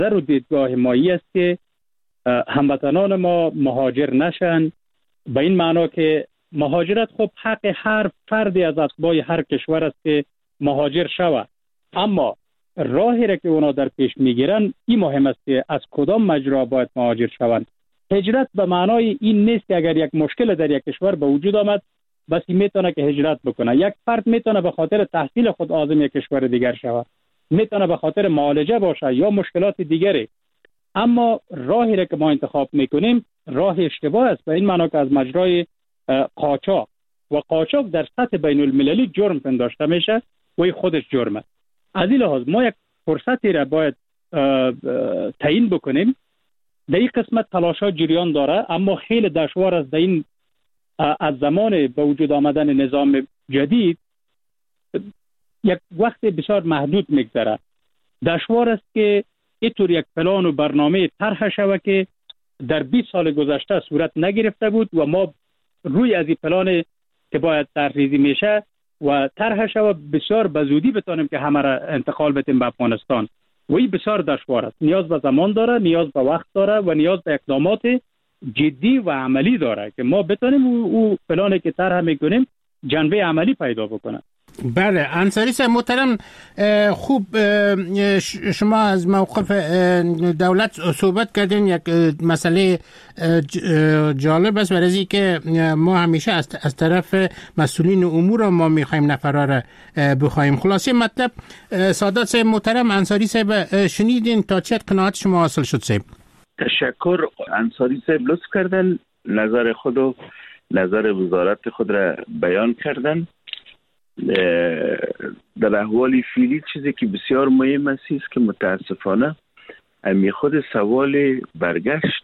نظر و دیدگاه مایی است که هموطنان ما مهاجر نشن، به این معنا که مهاجرت خب حق هر فردی از اتباع هر کشور است که مهاجر شود، اما راهی را که اونا در پیش میگیرن این مهم است که از کدام مجرا باید مهاجر شوند. هجرت به معنای این نیست که اگر یک مشکل در یک کشور به وجود آمد بس میتونه که هجرت بکنه. یک فرد میتونه به خاطر تحصیل خود عازم یک کشور دیگر شود، میتونه به خاطر معالجه باشه یا مشکلات دیگری، اما راهی را که ما انتخاب میکنیم راه اشتباه است. به این معنی که از مجرای قاچاق و قاچاق در سطح بین المللی جرم پنداشته میشه و این خودش جرم است. از این لحاظ ما یک فرصتی را باید تعیین بکنیم. در این قسمت تلاش‌ها جریان داره، اما خیلی دشوار است. در این از زمان به وجود آمدن نظام جدید یک وقت بسیار محدود میگذره. دشوار است که اینطور یک پلان و برنامه طرح شود که در 20 سال گذشته صورت نگرفته بود و ما روی از این پلان که باید طرحریزی میشه و طرح شود بسیار بزودی بتونیم که همه را انتقال بدیم به افغانستان و این بسیار دشوار است. نیاز به زمان داره، نیاز به وقت داره و نیاز به اقدامات جدی و عملی داره که ما بتونیم او پلانی که طرح میکنیم جنبه عملی پیدا بکنه. بله انصاری صاحب محترم، خوب شما از موقف دولت صحبت کردین. یک مسئله جالب است برای اینکه که ما همیشه از طرف مسئولین امور ما میخوایم نفرا را بخوایم. خلاصه مطلب سادات صاحب محترم، انصاری صاحب شنیدین تا چه قناعت شما حاصل شد صاحب؟ تشکر. انصاری صاحب لطف کردن نظر خود و نظر وزارت خود را بیان کردن. در احوال فعلی چیزی که بسیار مهم است که متاسفانه امی خود سوال برگشت،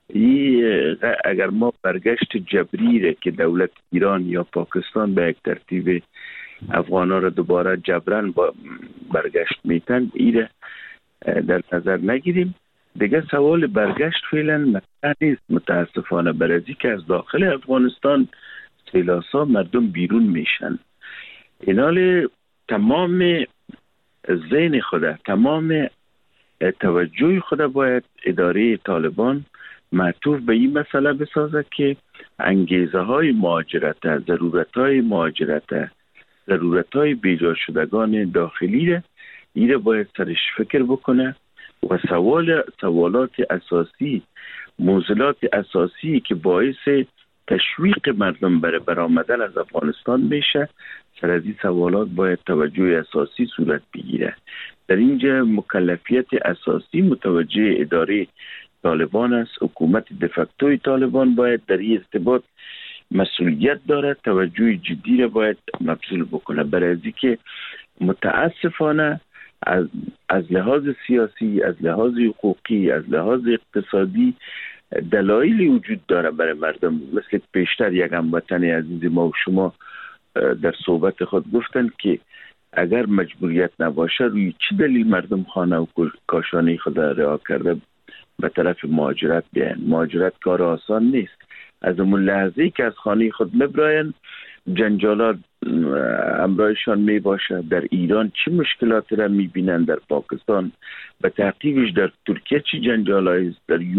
اگر ما برگشت جبری را که دولت ایران یا پاکستان به یک ترتیب افغانا را دوباره جبران برگشت میتن ایره در نظر نگیریم، دیگه سوال برگشت فعلا مطرح نیست. متاسفانه برای که از داخل افغانستان سیلاسا مردم بیرون میشن. اینال تمام ذهن خود، تمام توجه خود باید اداره طالبان معطوف به این مسئله بسازد که انگیزه های مهاجرت، ضرورت های مهاجرت، ضرورت های بیجا شدگان داخلی را ایره باید سرش فکر بکنه و سوالات اساسی، موضوعات اساسی که باعث تشویق مردم برآمدن از افغانستان میشه، سر از این سوالات باید توجه اساسی صورت بگیره. در اینجا مکلفیت اساسی متوجه اداره طالبان است. حکومت دفکتوی طالبان باید در این ارتباط مسئولیت دارد، توجه جدی را باید مبذول بکنه. برای که متاسفانه از لحاظ سیاسی، از لحاظ حقوقی، از لحاظ اقتصادی دلایلی وجود داره برای مردم. مثل پیشتر یک هموطن عزیز ما و شما در صحبت خود گفتن که اگر مجبوریت نباشه روی چی دلیل مردم خانه و کاشانه خود رها کرده به طرف مهاجرت بیاین. مهاجرت کار آسان نیست. از اون لحظه‌ای که از خانه خود میبراین جنجالات همراهشان می باشه. در ایران چی مشکلات را میبینن، در پاکستان به تعقیبش در ترکیه چی جنجالایی است، در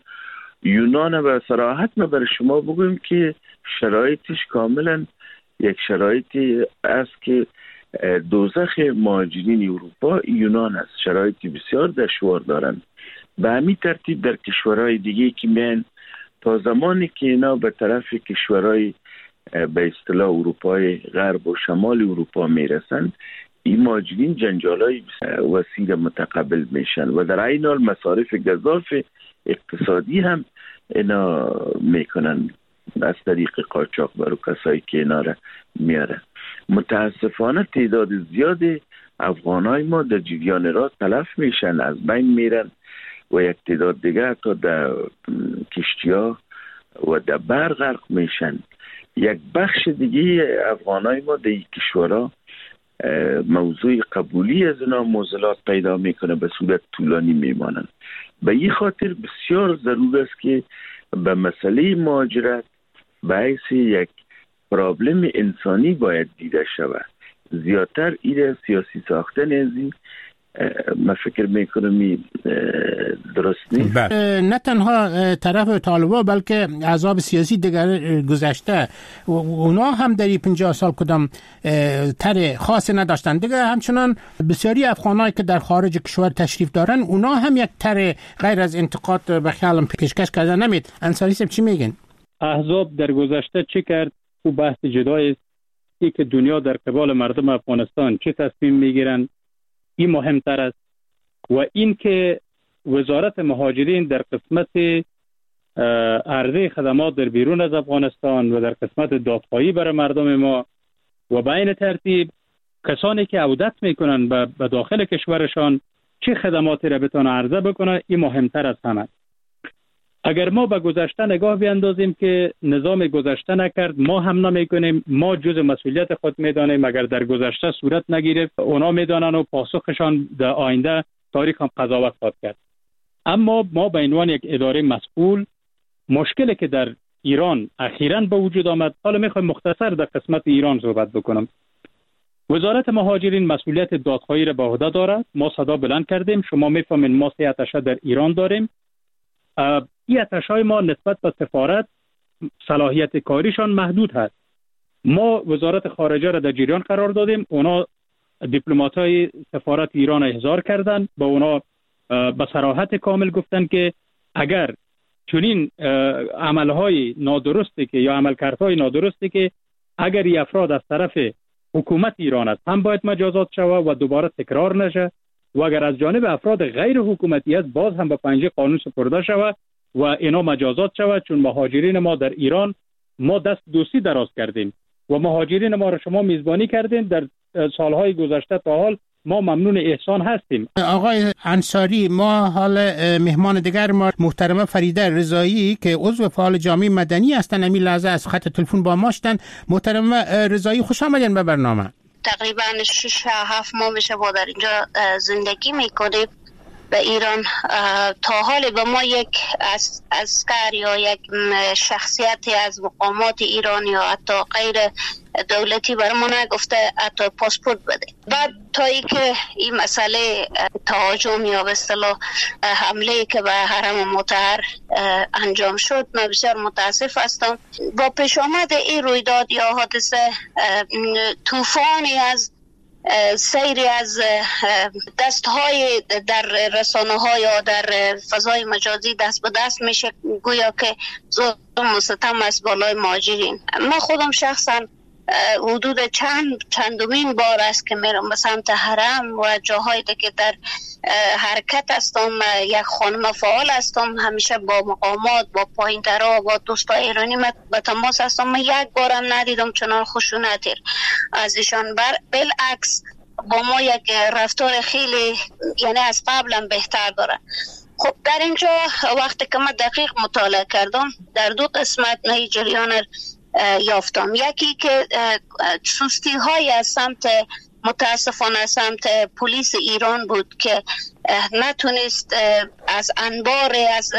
یونان و صراحت ما بر شما بگویم که شرایطش کاملا یک شرایطی است که دوزخ مهاجرین اروپا یونان است. شرایطی بسیار دشوار دارند. به همین ترتیب در کشورهای دیگه که میان تا زمانی که اینا به طرف کشورهای به اصطلاح اروپای غرب و شمال اروپا میرسند، این مهاجرین جنجالای وسیع متقبل میشن و در عین حال مصارف گزاف اقتصادی هم اینا میکنن از طریق قاچاق برای کسایی که اینا را میاره. متاسفانه تعداد زیاد افغانای ما در جریان راه تلف میشن، از بین میرن و یک تعداد دیگه تا در کشتی‌ها و در بر غرق میشن. یک بخش دیگه افغانای ما در این کشورها موضوع قبولی از اینا معضلات پیدا میکنه، به صورت طولانی میمانند. به این خاطر بسیار ضرور است که به مسئله مهاجرت بحث یک پرابلم انسانی باید دیده شود. زیادتر ایره سیاسی ساختن از این من فکر میکنم درست نیست. نه تنها طرف طالبان بلکه احزاب سیاسی دیگر گذشته اونا هم در 50 سال کدام طرح خاصی نداشتن دیگه. همچنان بسیاری افغانایی که در خارج کشور تشریف دارن اونا هم یک طرح غیر از انتقاد به خیالم پیشکش کردن نمید. انصاری صاحب چی میگن؟ احزاب در گذشته چی کرد؟ او بحث جدایی است. ای که دنیا در قبال مردم افغانستان چه تصمیم میگیرن این مهمتر است. و این که وزارت مهاجرین در قسمت عرضه خدمات در بیرون از افغانستان و در قسمت دادخواهی برای مردم ما و به این ترتیب کسانی که عودت میکنن به داخل کشورشان چه خدماتی را بتونه عرضه بکنه، این مهمتر از همه. اگر ما به گذشته نگاه بیندازیم که نظام گذشته نکرد، ما هم نمیکنیم، ما جز مسئولیت خود میدانیم. اگر در گذشته صورت نگیره اونا میدانن و پاسخشان در آینده تاریخ هم قضاوت خواهد کرد. اما ما به عنوان یک اداره مسئول، مشکلی که در ایران اخیراً به وجود آمد، حالا میخوایم مختصر در قسمت ایران صحبت بکنم. وزارت مهاجرین مسئولیت دادخواهی را به عهده دارد. ما صدا بلند کردیم، شما میفهمین ما 3 اتشه در ایران داریم. این اتشهای ما نسبت به سفارت صلاحیت کاریشان محدود هست. ما وزارت خارجه را در جریان قرار دادیم، اونا دیپلمات‌های سفارت ایران احضار کردند، با اونا به صراحت کامل گفتن که اگر چنین عملهای نادرستی که یا عملکردهای نادرستی که اگر این افراد از طرف حکومت ایران است هم باید مجازات شود و دوباره تکرار نشه، و اگر از جانب افراد غیر حکومتی است باز هم به پنجه قانون سپرده شود و اینا مجازات شود. چون مهاجرین ما در ایران ما دست دوستی دراز کردیم و مهاجرین ما را شما میزبانی کردین در سالهای گذشته تا حال. ما ممنون احسان هستیم. آقای انصاری، ما حال مهمان دیگر ما محترمه فریده رضایی که عضو فعال جامعه مدنی هستن امی لحظه از خط تلفن با ما هستن. محترمه رضایی خوش آمدین به برنامه. تقریبا 6-7 ماه میشه ما در اینجا زندگی میکنیم به ایران. تا حال به ما یک عسکر یا یک شخصیتی از مقامات ایران یا حتی غیر دولتی برامون نگفته حتی پاسپورت بده. بعد تا ای که این مسئله تهاجم یا به اصطلاح حمله که به حرم مطهر انجام شد، من بسیار متاسف هستم. با پیش آمد این رویداد یا حادثه طوفانی از سیری از دستهای در رسانه ها یا در فضای مجازی دست به دست میشه، گویا که ظلم و ستم از بالای مهاجرین. من خودم شخصا حدود چندمین بار است که میرم به سمت حرم و جاهایی که در حرکت هستم. یک خانم فعال هستم، همیشه با مقامات، با پایین‌ترها، با دوستای ایرانی به تماس هستم. من یک بارم ندیدم چنان خشونتی از ایشان. بالعکس با ما یک رفتار خیلی یعنی از قبلا بهتر داره. خب در اینجا وقتی که من دقیق مطالعه کردم در 2 قسمت نهی جریان یافتم. یکی که سستی های از سمت متاسفانه سمت پلیس ایران بود که نتونست از انبار از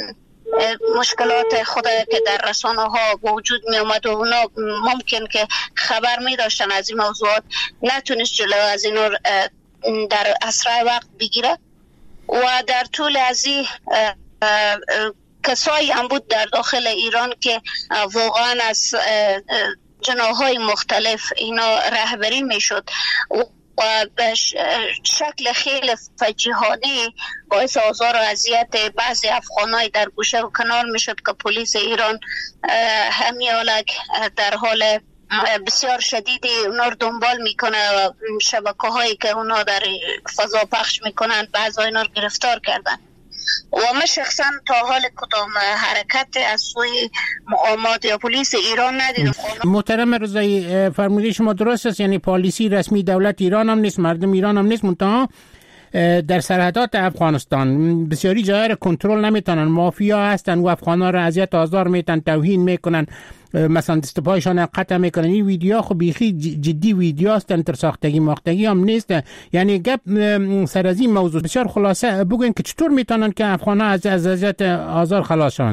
مشکلات خود که در رسانه ها وجود می آمد و اونا ممکن که خبر می داشتن از این موضوعات، نتونست جلو از این در اسرع وقت بگیره. و در طول از این کسایی هم بود در داخل ایران که واقعا از جناح‌های مختلف اینا رهبری میشد و به شکل خیلی فجیحانه باعث آزار و اذیت بعضی افغانای در گوشه و کنار میشد که پلیس ایران همیالک در حال بسیار شدیدی اونا رو دنبال میکنه و شبکه هایی که اونا در فضا پخش میکنن بعضی اینا رو گرفتار کردن. و من شخصا تا حال کدام حرکت از سوی مقامات یا پلیس ایران ندیدم. محترم رضایی، فرموده شما درست است، یعنی پالیسی رسمی دولت ایران هم نیست، مردم ایران هم نیست، منتها در سرحدات افغانستان بسیاری جاها را کنترل نمیتونن، مافیا هستن و افغانا را اذیت آزار میتن، توهین میکنن، مثلا دست پایشان قطع میکنن. این ویدیو خب بیخی جدی ویدیو هستن، تر ساختگی ماختگی هم نیست. یعنی گپ سر از این موضوع بسیار خلاصه بگوین که چطور میتونن که افغانا از اذیت آزار خلاص شون.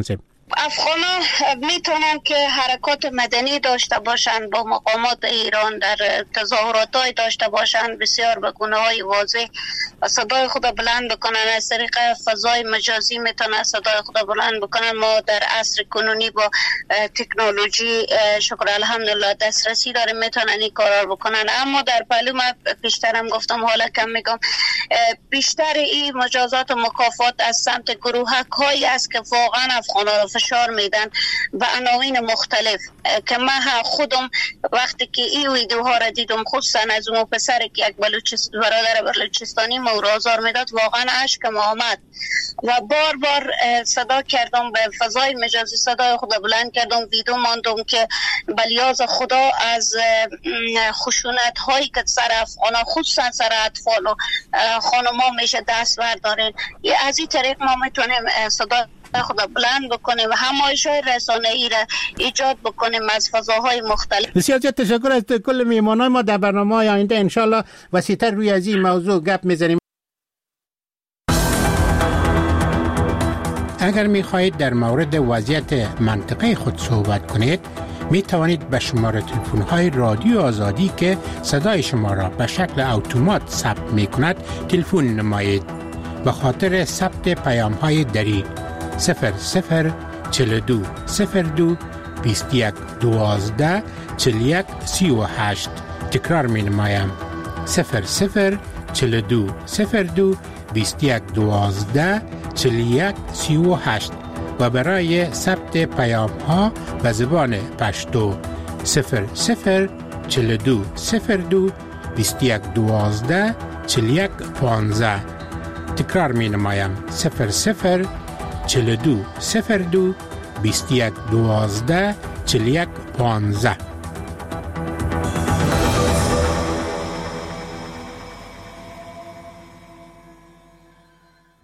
افغان‌ها میتونن که حرکات مدنی داشته باشند، با مقامات ایران در تظاهرات‌های داشته باشند، بسیار به گونه‌های واضح و صدای خود بلند بکنن. از طریق فضای مجازی میتونن صدای خود بلند بکنن. ما در عصر کنونی با تکنولوژی شکر الحمدلله دسترسی داریم، میتونن این کارا رو بکنن. اما در پهلو من پیشترم گفتم، حالا کم میگم، بیشتر این مجازات و مکافات از سمت گروهک‌هایی است که واقعا افغان‌ها رو فشار میدن به عناوین مختلف، که من خودم وقتی که این ویدیوها را دیدم، خصوصا از اون پسری که یک برادر بلوچستانی مورد آزار میداد، واقعا اشکم آمد و بار بار صدا کردم به فضای مجازی، صدای خود بلند کردم، ویدیو ماندم که بلیاز خدا از خشونت هایی که سر افغانا خصوصا سر اطفال و خانما میشه دست بردارین. از این طریق ما میتونیم صدا خود بلند بکنیم و همایش‌های رسانه‌ای را ایجاد بکنیم از فضاهای مختلف. بسیار زیاد تشکر از کل میهمانان ما. در برنامه‌های آینده انشالله وسیع‌تر روی از این موضوع گپ میزنیم. اگر می‌خواهید در مورد وضعیت منطقه خود صحبت کنید، می توانید به شماره تلفن‌های رادیو آزادی که صدای شما را به شکل اتومات ثبت می‌کند تلفن نمایید. به خاطر ثبت پیام‌های دری 0042 02 21 12 41 38. تکرار می نمایم 0042 02 21 12 41 38 و برای ثبت پیام ها به زبان پشتو 0042 02 21 12 41 15. تکرار می نمایم 0042 02 21 12 41 15.